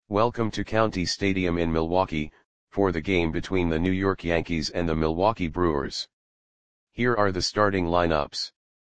Welcome to County Stadium in Milwaukee, for the game between the New York Yankees and the Milwaukee Brewers. Here are the starting lineups.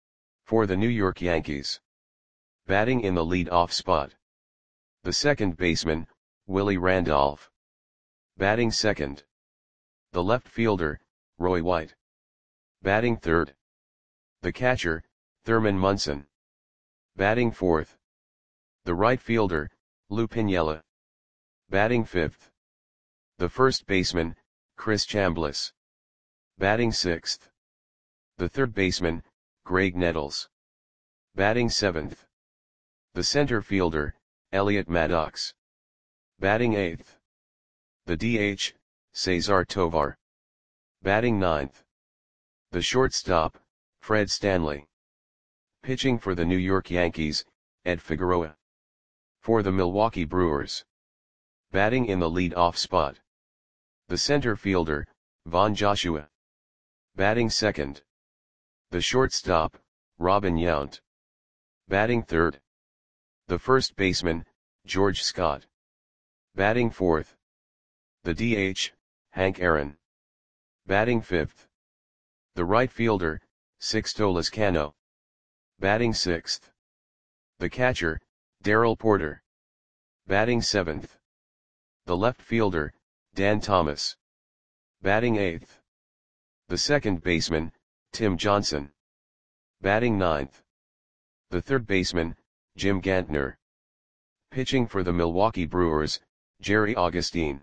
For the New York Yankees. Batting in the lead-off spot. The second baseman, Willie Randolph. Batting second. The left fielder, Roy White. Batting third. The catcher, Thurman Munson. Batting fourth. The right fielder, Lou Piniella. Batting fifth. The first baseman, Chris Chambliss. Batting sixth. The third baseman, Graig Nettles. Batting seventh. The center fielder, Elliot Maddox. Batting eighth. The DH, Cesar Tovar. Batting ninth. The shortstop, Fred Stanley. Pitching for the New York Yankees, Ed Figueroa. For the Milwaukee Brewers. Batting in the lead-off spot. The center fielder, Von Joshua. Batting second. The shortstop, Robin Yount. Batting third. The first baseman, George Scott. Batting fourth. The DH, Hank Aaron. Batting fifth. The right fielder, Sixto Lezcano. Batting sixth. The catcher, Darrell Porter. Batting seventh. The left fielder, Dan Thomas. Batting eighth. The second baseman, Tim Johnson. Batting ninth. The third baseman, Jim Gantner. Pitching for the Milwaukee Brewers, Jerry Augustine.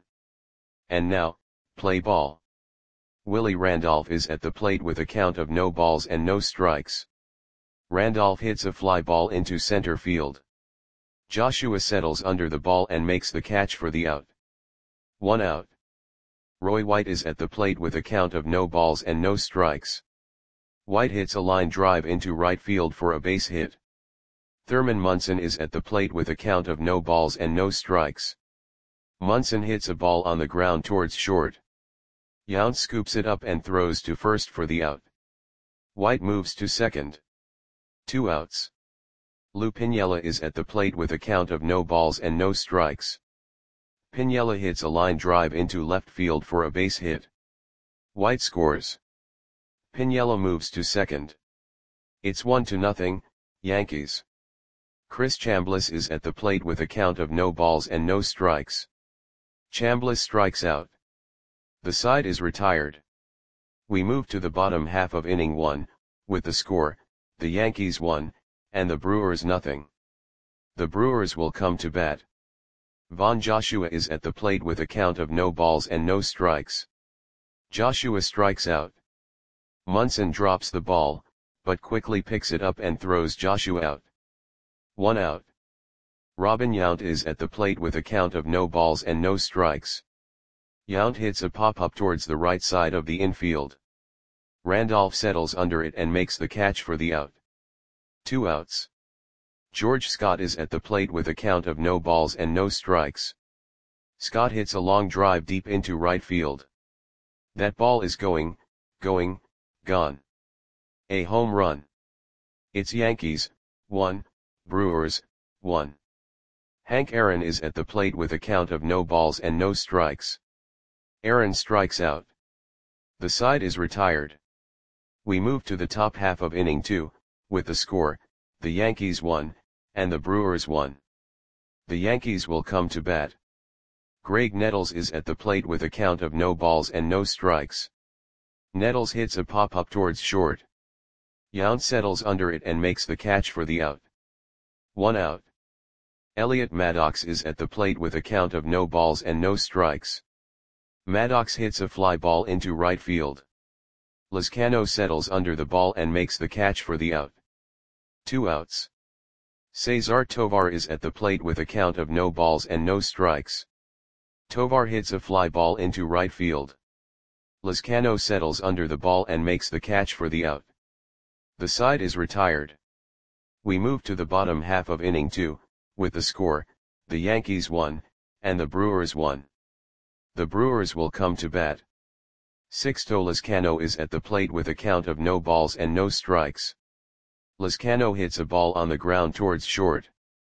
And now, play ball. Willie Randolph is at the plate with a count of no balls and no strikes. Randolph hits a fly ball into center field. Joshua settles under the ball and makes the catch for the out. 1 out. Roy White is at the plate with a count of no balls and no strikes. White hits a line drive into right field for a base hit. Thurman Munson is at the plate with a count of no balls and no strikes. Munson hits a ball on the ground towards short. Yount scoops it up and throws to first for the out. White moves to second. 2 outs. Lou Piniella is at the plate with a count of no balls and no strikes. Piniella hits a line drive into left field for a base hit. White scores. Piniella moves to second. It's 1-0, Yankees. Chris Chambliss is at the plate with a count of no balls and no strikes. Chambliss strikes out. The side is retired. We move to the bottom half of inning 1, with the score, the Yankees 1, and the Brewers 0. The Brewers will come to bat. Von Joshua is at the plate with a count of no balls and no strikes. Joshua strikes out. Munson drops the ball, but quickly picks it up and throws Joshua out. 1 out. Robin Yount is at the plate with a count of no balls and no strikes. Yount hits a pop-up towards the right side of the infield. Randolph settles under it and makes the catch for the out. 2 outs. George Scott is at the plate with a count of no balls and no strikes. Scott hits a long drive deep into right field. That ball is gone. A home run. It's Yankees 1, Brewers 1. Hank Aaron is at the plate with a count of no balls and no strikes. Aaron strikes out. The side is retired. We move to the top half of inning 2, with the score, the Yankees 1, and the Brewers 1. The Yankees will come to bat. Graig Nettles is at the plate with a count of no balls and no strikes. Nettles hits a pop-up towards short. Yount settles under it and makes the catch for the out. 1 out. Elliot Maddox is at the plate with a count of no balls and no strikes. Maddox hits a fly ball into right field. Lezcano settles under the ball and makes the catch for the out. 2 outs. Cesar Tovar is at the plate with a count of no balls and no strikes. Tovar hits a fly ball into right field. Lezcano settles under the ball and makes the catch for the out. The side is retired. We move to the bottom half of inning 2, with the score, the Yankees 1, and the Brewers 1. The Brewers will come to bat. Sixto Lezcano is at the plate with a count of no balls and no strikes. Lezcano hits a ball on the ground towards short.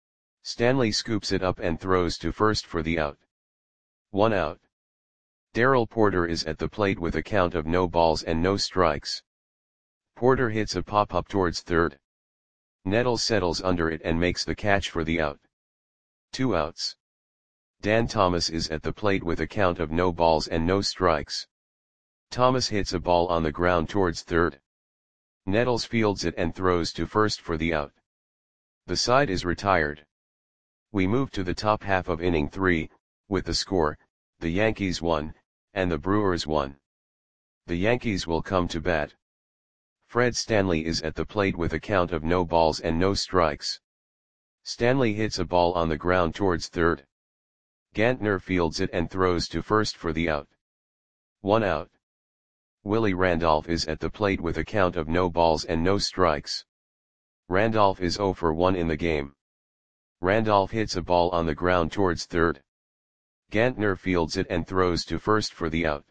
Stanley scoops it up and throws to first for the out. 1 out. Darrell Porter is at the plate with a count of no balls and no strikes. Porter hits a pop-up towards third. Nettles settles under it and makes the catch for the out. 2 outs. Dan Thomas is at the plate with a count of no balls and no strikes. Thomas hits a ball on the ground towards third. Nettles fields it and throws to first for the out. The side is retired. We move to the top half of inning 3, with the score, the Yankees 1, and the Brewers 1. The Yankees will come to bat. Fred Stanley is at the plate with a count of no balls and no strikes. Stanley hits a ball on the ground towards third. Gantner fields it and throws to first for the out. 1 out. Willie Randolph is at the plate with a count of no balls and no strikes. Randolph is 0 for 1 in the game. Randolph hits a ball on the ground towards third. Gantner fields it and throws to first for the out.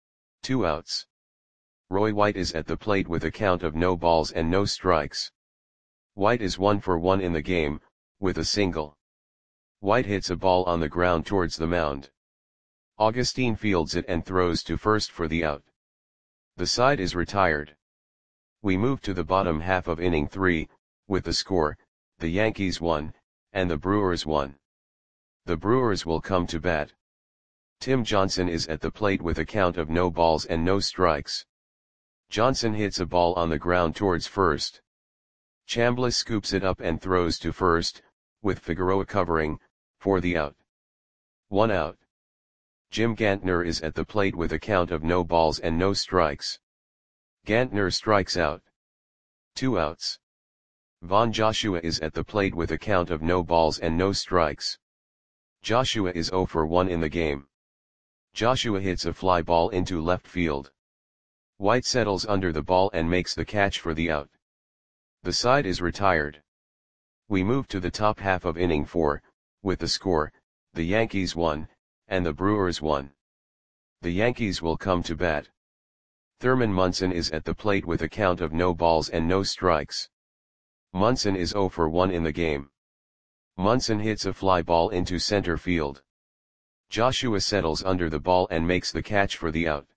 2 outs. Roy White is at the plate with a count of no balls and no strikes. White is 1 for 1 in the game, with a single. White hits a ball on the ground towards the mound. Augustine fields it and throws to first for the out. The side is retired. We move to the bottom half of inning 3, with the score, the Yankees 1, and the Brewers 1. The Brewers will come to bat. Tim Johnson is at the plate with a count of no balls and no strikes. Johnson hits a ball on the ground towards first. Chambliss scoops it up and throws to first, with Figueroa covering, for the out. 1 out. Jim Gantner is at the plate with a count of no balls and no strikes. Gantner strikes out. 2 outs. Von Joshua is at the plate with a count of no balls and no strikes. Joshua is 0 for 1 in the game. Joshua hits a fly ball into left field. White settles under the ball and makes the catch for the out. The side is retired. We move to the top half of inning 4, with the score, the Yankees 1, and the Brewers 1. The Yankees will come to bat. Thurman Munson is at the plate with a count of no balls and no strikes. Munson is 0 for 1 in the game. Munson hits a fly ball into center field. Joshua settles under the ball and makes the catch for the out.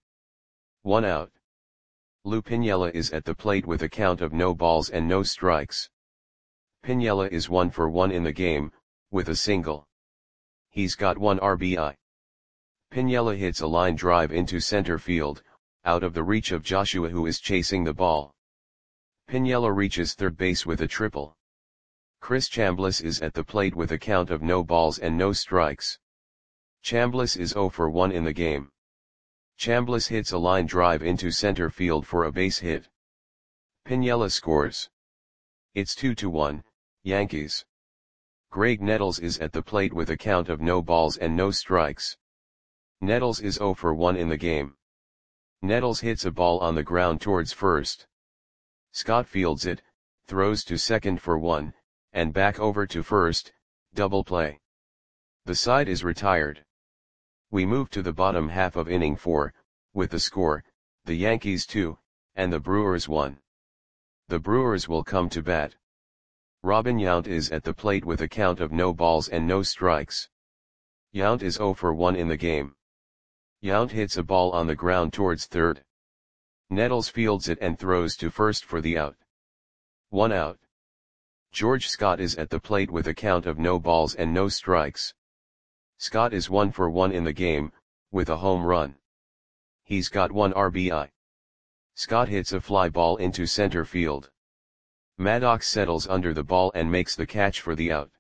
1 out. Lou Piniella is at the plate with a count of no balls and no strikes. Piniella is 1 for 1 in the game, with a single. He's got 1 RBI. Piniella hits a line drive into center field, out of the reach of Joshua who is chasing the ball. Piniella reaches third base with a triple. Chris Chambliss is at the plate with a count of no balls and no strikes. Chambliss is 0 for 1 in the game. Chambliss hits a line drive into center field for a base hit. Piniella scores. It's 2-1, Yankees. Greg Nettles is at the plate with a count of no balls and no strikes. Nettles is 0 for 1 in the game. Nettles hits a ball on the ground towards first. Scott fields it, throws to second for 1, and back over to first, double play. The side is retired. We move to the bottom half of inning 4, with the score, the Yankees 2, and the Brewers 1. The Brewers will come to bat. Robin Yount is at the plate with a count of no balls and no strikes. Yount is 0 for 1 in the game. Yount hits a ball on the ground towards third. Nettles fields it and throws to first for the out. 1 out. George Scott is at the plate with a count of no balls and no strikes. Scott is 1 for 1 in the game, with a home run. He's got 1 RBI. Scott hits a fly ball into center field. Maddox settles under the ball and makes the catch for the out.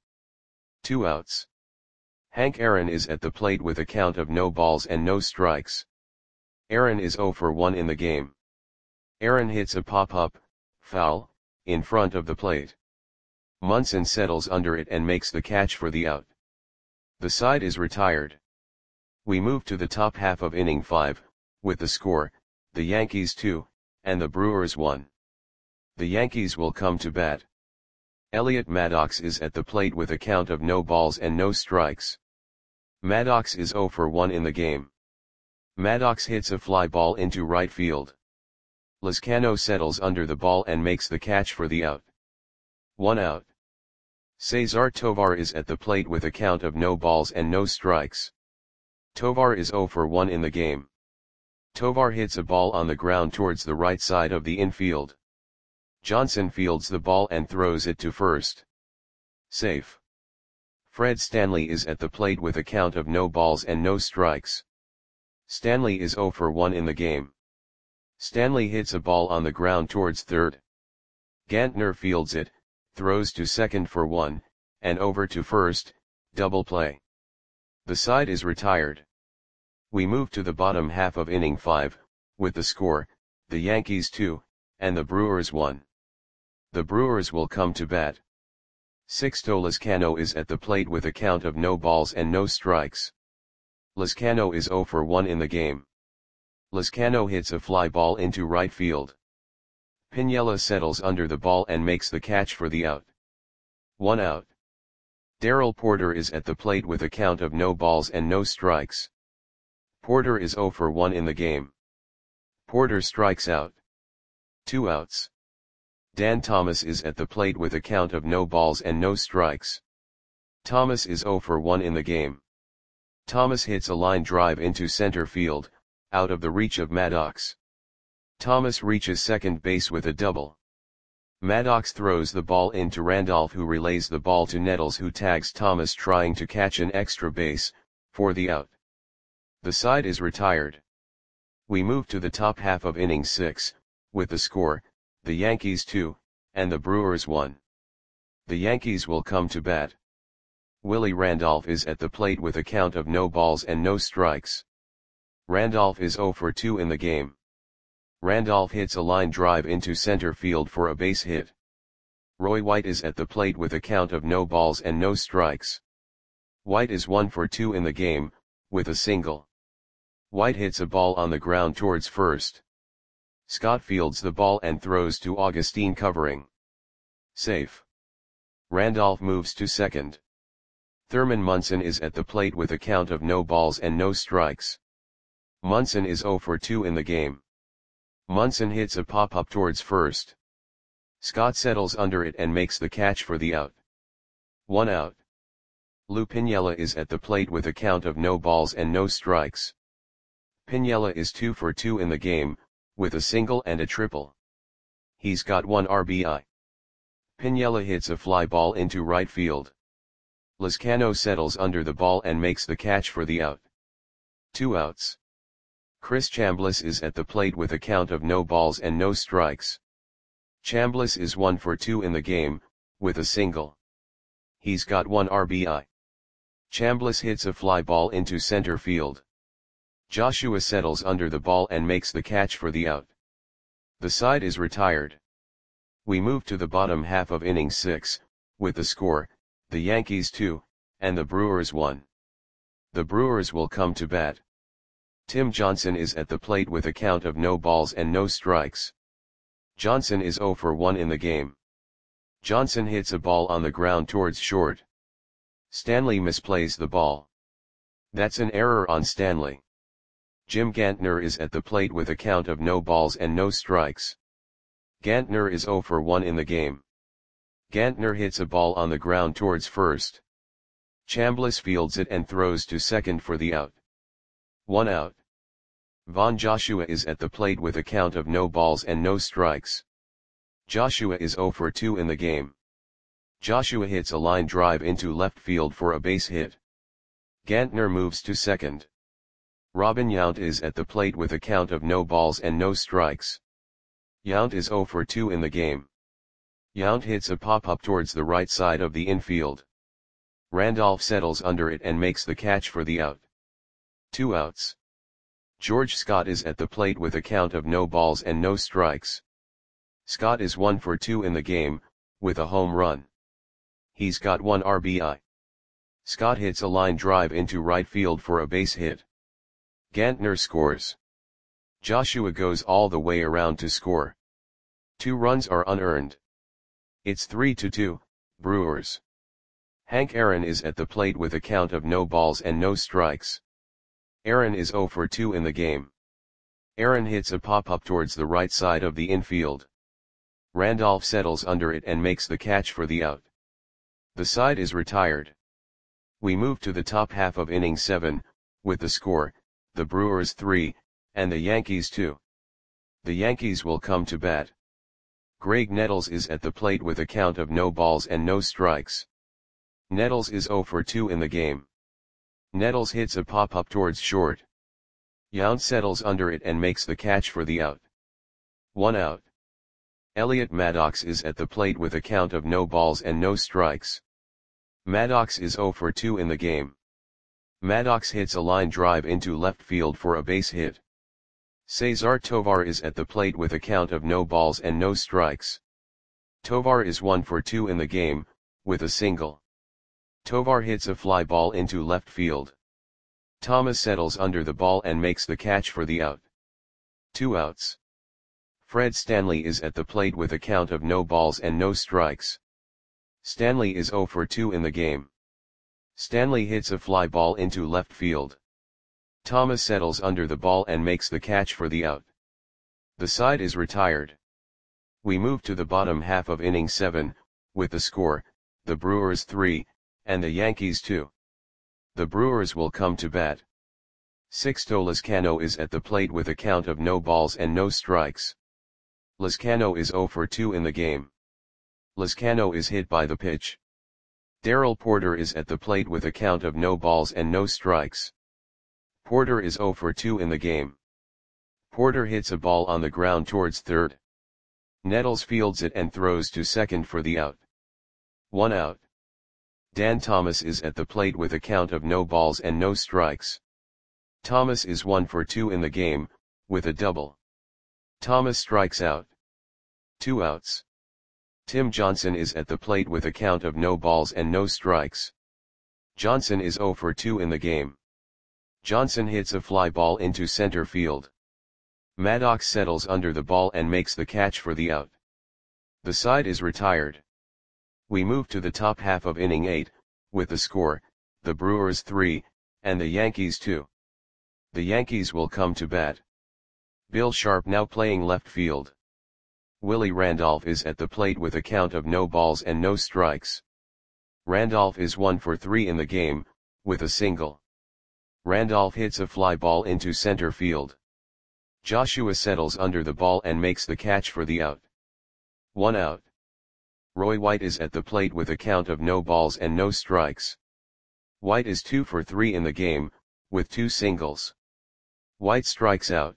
2 outs. Hank Aaron is at the plate with a count of no balls and no strikes. Aaron is 0 for 1 in the game. Aaron hits a pop-up, foul, in front of the plate. Munson settles under it and makes the catch for the out. The side is retired. We move to the top half of inning 5, with the score, the Yankees 2, and the Brewers 1. The Yankees will come to bat. Elliot Maddox is at the plate with a count of no balls and no strikes. Maddox is 0 for 1 in the game. Maddox hits a fly ball into right field. Lizcano settles under the ball and makes the catch for the out. 1 out. Cesar Tovar is at the plate with a count of no balls and no strikes. Tovar is 0 for 1 in the game. Tovar hits a ball on the ground towards the right side of the infield. Johnson fields the ball and throws it to first. Safe. Fred Stanley is at the plate with a count of no balls and no strikes. Stanley is 0 for 1 in the game. Stanley hits a ball on the ground towards third. Gantner fields it, throws to second for 1, and over to first, double play. The side is retired. We move to the bottom half of inning 5, with the score, the Yankees 2, and the Brewers 1. The Brewers will come to bat. Sixto Lezcano is at the plate with a count of no balls and no strikes. Lezcano is 0 for 1 in the game. Lezcano hits a fly ball into right field. Piniella settles under the ball and makes the catch for the out. 1 out. Darrell Porter is at the plate with a count of no balls and no strikes. Porter is 0 for 1 in the game. Porter strikes out. 2 outs. Dan Thomas is at the plate with a count of no balls and no strikes. Thomas is 0 for 1 in the game. Thomas hits a line drive into center field, out of the reach of Maddox. Thomas reaches second base with a double. Maddox throws the ball into Randolph, who relays the ball to Nettles, who tags Thomas trying to catch an extra base, for the out. The side is retired. We move to the top half of inning 6, with the score, the Yankees 2, and the Brewers 1. The Yankees will come to bat. Willie Randolph is at the plate with a count of no balls and no strikes. Randolph is 0 for 2 in the game. Randolph hits a line drive into center field for a base hit. Roy White is at the plate with a count of no balls and no strikes. White is 1 for 2 in the game, with a single. White hits a ball on the ground towards first. Scott fields the ball and throws to Augustine, covering. Safe. Randolph moves to second. Thurman Munson is at the plate with a count of no balls and no strikes. Munson is 0 for 2 in the game. Munson hits a pop-up towards first. Scott settles under it and makes the catch for the out. 1 out. Lou Piniella is at the plate with a count of no balls and no strikes. Piniella is 2 for 2 in the game, with a single and a triple. He's got 1 RBI. Piniella hits a fly ball into right field. Lezcano settles under the ball and makes the catch for the out. 2 outs. Chris Chambliss is at the plate with a count of no balls and no strikes. Chambliss is 1 for 2 in the game, with a single. He's got 1 RBI. Chambliss hits a fly ball into center field. Joshua settles under the ball and makes the catch for the out. The side is retired. We move to the bottom half of inning 6, with the score, the Yankees 2, and the Brewers 1. The Brewers will come to bat. Tim Johnson is at the plate with a count of no balls and no strikes. Johnson is 0 for 1 in the game. Johnson hits a ball on the ground towards short. Stanley misplays the ball. That's an error on Stanley. Jim Gantner is at the plate with a count of no balls and no strikes. Gantner is 0 for 1 in the game. Gantner hits a ball on the ground towards first. Chambliss fields it and throws to second for the out. 1 out. Von Joshua is at the plate with a count of no balls and no strikes. Joshua is 0 for 2 in the game. Joshua hits a line drive into left field for a base hit. Gantner moves to second. Robin Yount is at the plate with a count of no balls and no strikes. Yount is 0 for 2 in the game. Yount hits a pop-up towards the right side of the infield. Randolph settles under it and makes the catch for the out. 2 outs. George Scott is at the plate with a count of no balls and no strikes. Scott is 1 for 2 in the game, with a home run. He's got 1 RBI. Scott hits a line drive into right field for a base hit. Gantner scores. Joshua goes all the way around to score. 2 runs are unearned. It's 3-2, Brewers. Hank Aaron is at the plate with a count of no balls and no strikes. Aaron is 0 for 2 in the game. Aaron hits a pop-up towards the right side of the infield. Randolph settles under it and makes the catch for the out. The side is retired. We move to the top half of inning 7, with the score, the Brewers 3, and the Yankees 2. The Yankees will come to bat. Graig Nettles is at the plate with a count of no balls and no strikes. Nettles is 0 for 2 in the game. Nettles hits a pop-up towards short. Yount settles under it and makes the catch for the out. 1 out. Elliot Maddox is at the plate with a count of no balls and no strikes. Maddox is 0 for 2 in the game. Maddox hits a line drive into left field for a base hit. Cesar Tovar is at the plate with a count of no balls and no strikes. Tovar is 1 for 2 in the game, with a single. Tovar hits a fly ball into left field. Thomas settles under the ball and makes the catch for the out. 2 outs. Fred Stanley is at the plate with a count of no balls and no strikes. Stanley is 0 for 2 in the game. Stanley hits a fly ball into left field. Thomas settles under the ball and makes the catch for the out. The side is retired. We move to the bottom half of inning 7, with the score, the Brewers 3, and the Yankees 2. The Brewers will come to bat. Sixto Lezcano is at the plate with a count of no balls and no strikes. Lezcano is 0 for 2 in the game. Lezcano is hit by the pitch. Darrell Porter is at the plate with a count of no balls and no strikes. Porter is 0 for 2 in the game. Porter hits a ball on the ground towards third. Nettles fields it and throws to second for the out. 1 out. Dan Thomas is at the plate with a count of no balls and no strikes. Thomas is 1 for 2 in the game, with a double. Thomas strikes out. 2 outs. Tim Johnson is at the plate with a count of no balls and no strikes. Johnson is 0 for 2 in the game. Johnson hits a fly ball into center field. Maddox settles under the ball and makes the catch for the out. The side is retired. We move to the top half of inning 8, with the score, the Brewers 3, and the Yankees 2. The Yankees will come to bat. Bill Sharp now playing left field. Willie Randolph is at the plate with a count of no balls and no strikes. Randolph is 1 for 3 in the game, with a single. Randolph hits a fly ball into center field. Joshua settles under the ball and makes the catch for the out. 1 out. Roy White is at the plate with a count of no balls and no strikes. White is 2 for 3 in the game, with 2 singles. White strikes out.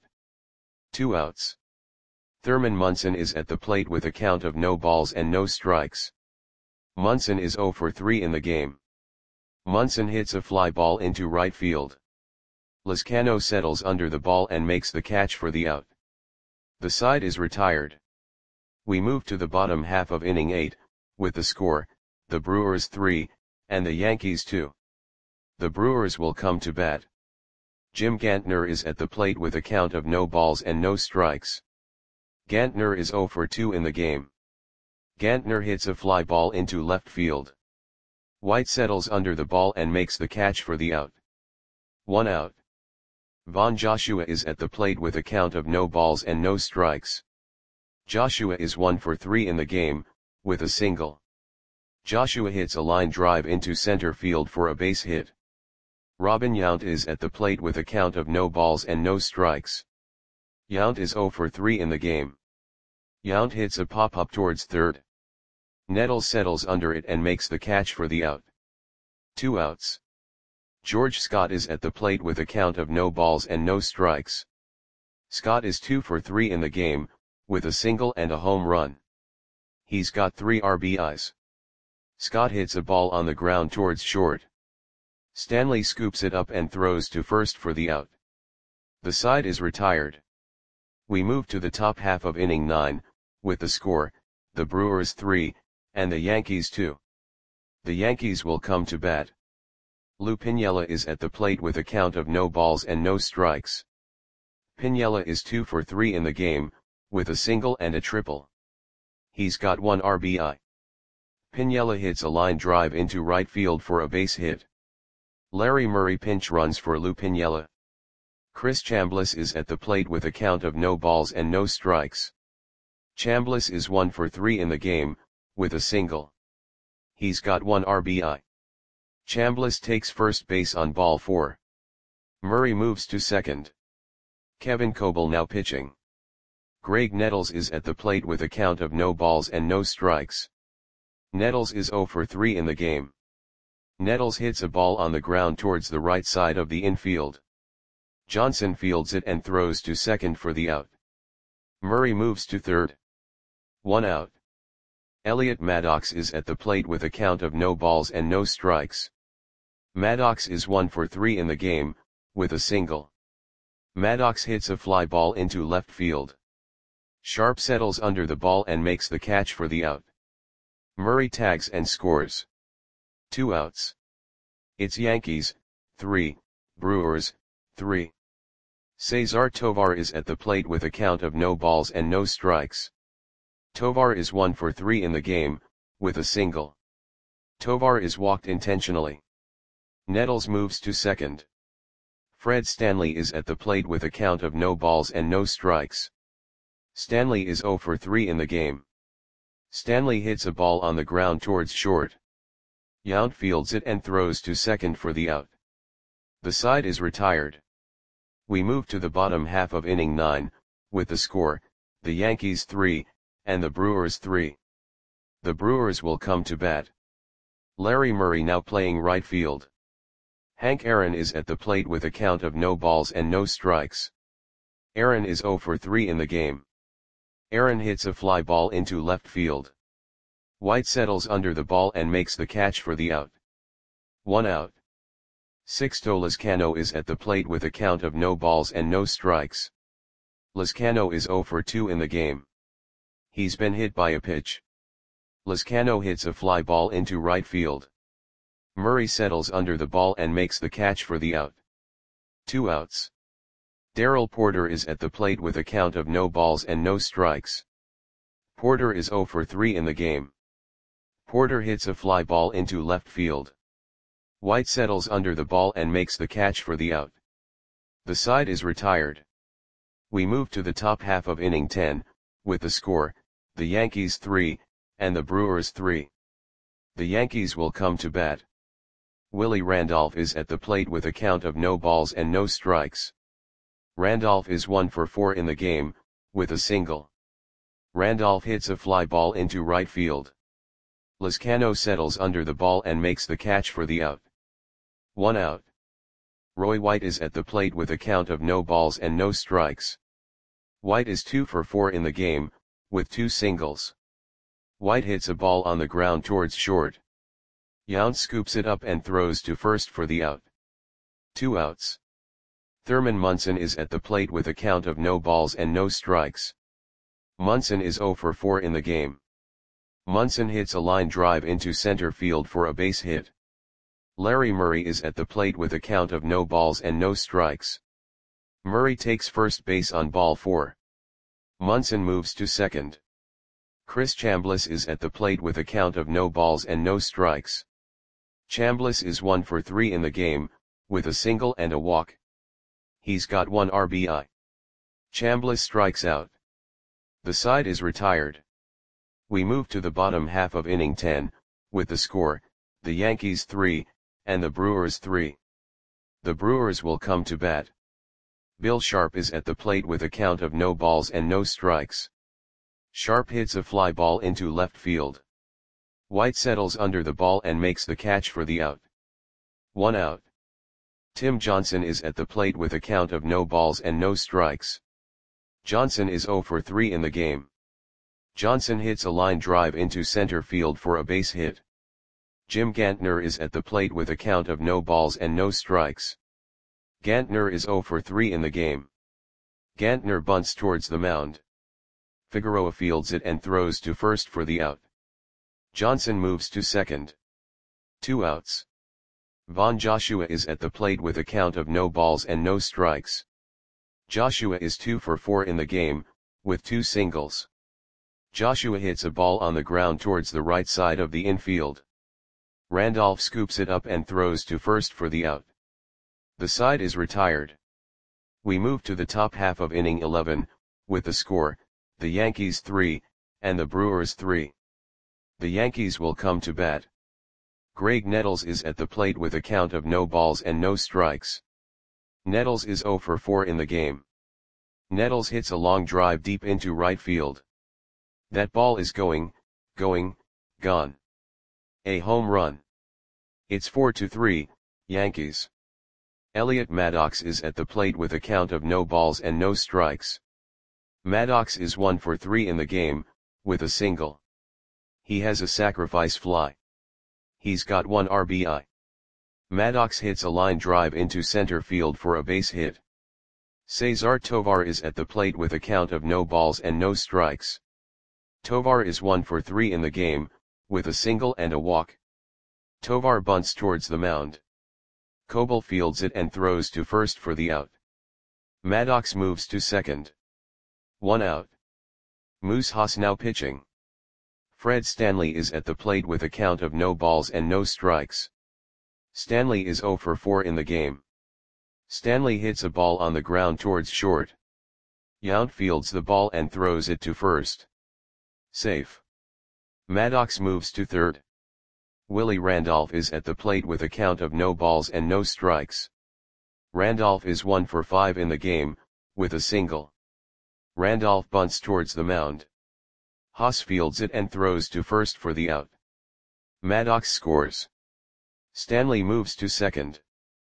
2 outs. Thurman Munson is at the plate with a count of no balls and no strikes. Munson is 0 for 3 in the game. Munson hits a fly ball into right field. Lezcano settles under the ball and makes the catch for the out. The side is retired. We move to the bottom half of inning 8, with the score, the Brewers 3, and the Yankees 2. The Brewers will come to bat. Jim Gantner is at the plate with a count of no balls and no strikes. Gantner is 0 for 2 in the game. Gantner hits a fly ball into left field. White settles under the ball and makes the catch for the out. 1 out. Von Joshua is at the plate with a count of no balls and no strikes. Joshua is 1 for 3 in the game, with a single. Joshua hits a line drive into center field for a base hit. Robin Yount is at the plate with a count of no balls and no strikes. Yount is 0 for 3 in the game. Yount hits a pop-up towards third. Nettles settles under it and makes the catch for the out. 2 outs. George Scott is at the plate with a count of no balls and no strikes. Scott is 2 for 3 in the game, with a single and a home run. He's got 3 RBIs. Scott hits a ball on the ground towards short. Stanley scoops it up and throws to first for the out. The side is retired. We move to the top half of inning 9, with the score, the Brewers 3, and the Yankees 2. The Yankees will come to bat. Lou Piniella is at the plate with a count of no balls and no strikes. Piniella is 2 for 3 in the game, with a single and a triple. He's got 1 RBI. Piniella hits a line drive into right field for a base hit. Larry Murray pinch runs for Lou Piniella. Chris Chambliss is at the plate with a count of no balls and no strikes. Chambliss is 1 for 3 in the game, with a single. He's got 1 RBI. Chambliss takes first base on ball 4. Murray moves to second. Kevin Coble now pitching. Graig Nettles is at the plate with a count of no balls and no strikes. Nettles is 0 for 3 in the game. Nettles hits a ball on the ground towards the right side of the infield. Johnson fields it and throws to second for the out. Murray moves to third. 1 out. Elliot Maddox is at the plate with a count of no balls and no strikes. Maddox is 1 for 3 in the game, with a single. Maddox hits a fly ball into left field. Sharp settles under the ball and makes the catch for the out. Murray tags and scores. 2 outs. It's Yankees, 3, Brewers, 3. Cesar Tovar is at the plate with a count of no balls and no strikes. Tovar is 1 for 3 in the game, with a single. Tovar is walked intentionally. Nettles moves to second. Fred Stanley is at the plate with a count of no balls and no strikes. Stanley is 0 for 3 in the game. Stanley hits a ball on the ground towards short. Yount fields it and throws to second for the out. The side is retired. We move to the bottom half of inning 9, with the score, the Yankees 3, and the Brewers 3. The Brewers will come to bat. Larry Murray now playing right field. Hank Aaron is at the plate with a count of no balls and no strikes. Aaron is 0 for 3 in the game. Aaron hits a fly ball into left field. White settles under the ball and makes the catch for the out. 1 out. Sixto Lezcano is at the plate with a count of no balls and no strikes. Lezcano is 0 for 2 in the game. He's been hit by a pitch. Lezcano hits a fly ball into right field. Murray settles under the ball and makes the catch for the out. 2 outs. Darrell Porter is at the plate with a count of no balls and no strikes. Porter is 0 for 3 in the game. Porter hits a fly ball into left field. White settles under the ball and makes the catch for the out. The side is retired. We move to the top half of inning 10, with the score, the Yankees 3, and the Brewers 3. The Yankees will come to bat. Willie Randolph is at the plate with a count of no balls and no strikes. Randolph is 1 for 4 in the game, with a single. Randolph hits a fly ball into right field. Lezcano settles under the ball and makes the catch for the out. 1 out. Roy White is at the plate with a count of no balls and no strikes. White is 2 for 4 in the game, with 2 singles. White hits a ball on the ground towards short. Yount scoops it up and throws to first for the out. 2 outs. Thurman Munson is at the plate with a count of no balls and no strikes. Munson is 0 for 4 in the game. Munson hits a line drive into center field for a base hit. Larry Murray is at the plate with a count of no balls and no strikes. Murray takes first base on ball 4. Munson moves to second. Chris Chambliss is at the plate with a count of no balls and no strikes. Chambliss is 1 for 3 in the game, with a single and a walk. He's got 1 RBI. Chambliss strikes out. The side is retired. We move to the bottom half of inning 10, with the score, the Yankees 3, and the Brewers 3. The Brewers will come to bat. Bill Sharp is at the plate with a count of no balls and no strikes. Sharp hits a fly ball into left field. White settles under the ball and makes the catch for the out. 1 out. Tim Johnson is at the plate with a count of no balls and no strikes. Johnson is 0 for 3 in the game. Johnson hits a line drive into center field for a base hit. Jim Gantner is at the plate with a count of no balls and no strikes. Gantner is 0 for 3 in the game. Gantner bunts towards the mound. Figueroa fields it and throws to first for the out. Johnson moves to second. 2 outs. Von Joshua is at the plate with a count of no balls and no strikes. Joshua is 2 for 4 in the game, with 2 singles. Joshua hits a ball on the ground towards the right side of the infield. Randolph scoops it up and throws to first for the out. The side is retired. We move to the top half of inning 11, with the score, the Yankees 3, and the Brewers 3. The Yankees will come to bat. Graig Nettles is at the plate with a count of no balls and no strikes. Nettles is 0 for 4 in the game. Nettles hits a long drive deep into right field. That ball is gone. A home run. It's 4-3, Yankees. Elliot Maddox is at the plate with a count of no balls and no strikes. Maddox is 1 for 3 in the game, with a single. He has a sacrifice fly. He's got 1 RBI. Maddox hits a line drive into center field for a base hit. Cesar Tovar is at the plate with a count of no balls and no strikes. Tovar is 1 for 3 in the game, with a single and a walk. Tovar bunts towards the mound. Coble fields it and throws to first for the out. Maddox moves to second. 1 out. Moose Haas now pitching. Fred Stanley is at the plate with a count of no balls and no strikes. Stanley is 0 for 4 in the game. Stanley hits a ball on the ground towards short. Yount fields the ball and throws it to first. Safe. Maddox moves to third. Willie Randolph is at the plate with a count of no balls and no strikes. Randolph is 1 for 5 in the game, with a single. Randolph bunts towards the mound. Haas fields it and throws to first for the out. Maddox scores. Stanley moves to second.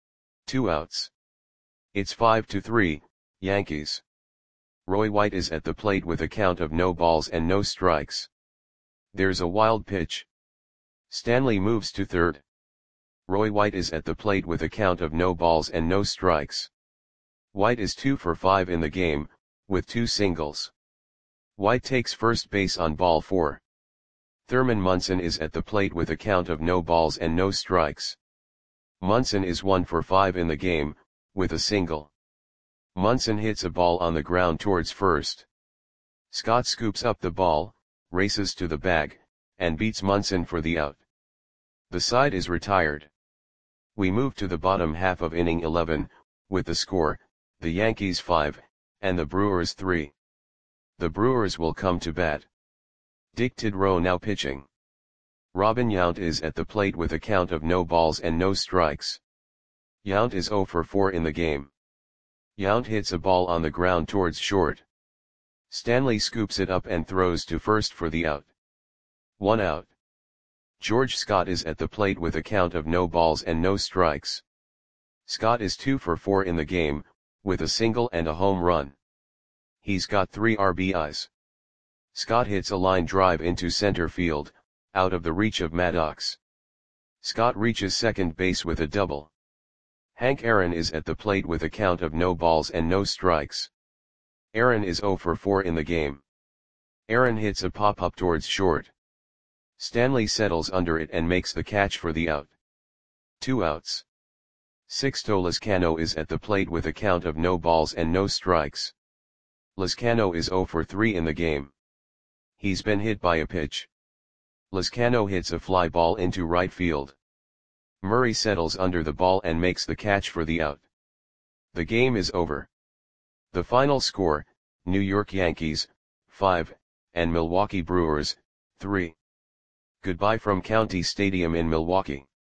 2 outs. It's 5-3, Yankees. Roy White is at the plate with a count of no balls and no strikes. There's a wild pitch. Stanley moves to third. Roy White is at the plate with a count of no balls and no strikes. White is 2 for 5 in the game, with 2 singles. White takes first base on ball 4. Thurman Munson is at the plate with a count of no balls and no strikes. Munson is 1 for 5 in the game, with a single. Munson hits a ball on the ground towards first. Scott scoops up the ball, races to the bag, and beats Munson for the out. The side is retired. We move to the bottom half of inning 11, with the score, the Yankees 5, and the Brewers 3. The Brewers will come to bat. Dick Tidrow now pitching. Robin Yount is at the plate with a count of no balls and no strikes. Yount is 0 for 4 in the game. Yount hits a ball on the ground towards short. Stanley scoops it up and throws to first for the out. 1 out. George Scott is at the plate with a count of no balls and no strikes. Scott is 2 for 4 in the game, with a single and a home run. He's got 3 RBIs. Scott hits a line drive into center field, out of the reach of Maddox. Scott reaches second base with a double. Hank Aaron is at the plate with a count of no balls and no strikes. Aaron is 0 for 4 in the game. Aaron hits a pop-up towards short. Stanley settles under it and makes the catch for the out. 2 outs. Sixto Lezcano is at the plate with a count of no balls and no strikes. Lezcano is 0 for 3 in the game. He's been hit by a pitch. Lezcano hits a fly ball into right field. Murray settles under the ball and makes the catch for the out. The game is over. The final score, New York Yankees, 5, and Milwaukee Brewers, 3. Goodbye from County Stadium in Milwaukee.